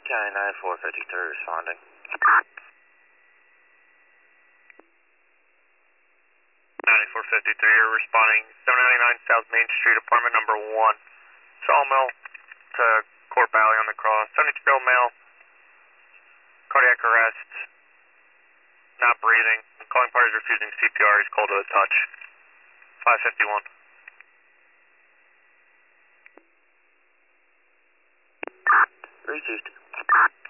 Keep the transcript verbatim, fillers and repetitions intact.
County nine four fifty-three responding. ninety-four fifty-three, you're responding. seven ninety-nine South Main Street, apartment number one. Sawmill to Court Valley on the cross. seventy-two-year-old male. Cardiac arrest. Not breathing. Calling parties refusing C P R. He's cold to the touch. five fifty-one. Received.